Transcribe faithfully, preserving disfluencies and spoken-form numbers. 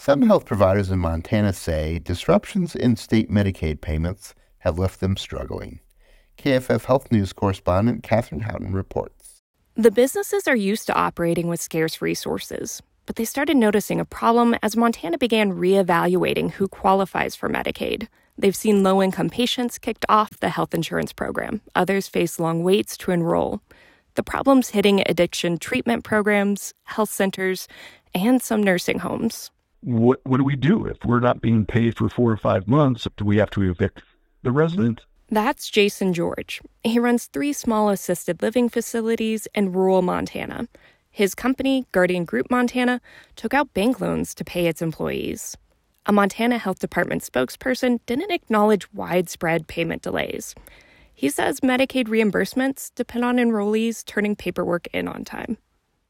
Some health providers in Montana say disruptions in state Medicaid payments have left them struggling. K F F Health News correspondent Catherine Houghton reports. The businesses are used to operating with scarce resources, but they started noticing a problem as Montana began reevaluating who qualifies for Medicaid. They've seen low-income patients kicked off the health insurance program. Others face long waits to enroll. The problem's hitting addiction treatment programs, health centers, and some nursing homes. What what do we do if we're not being paid for four or five months? Do we have to evict the resident? That's Jason George. He runs three small assisted living facilities in rural Montana. His company, Guardian Group Montana, took out bank loans to pay its employees. A Montana Health Department spokesperson didn't acknowledge widespread payment delays. He says Medicaid reimbursements depend on enrollees turning paperwork in on time.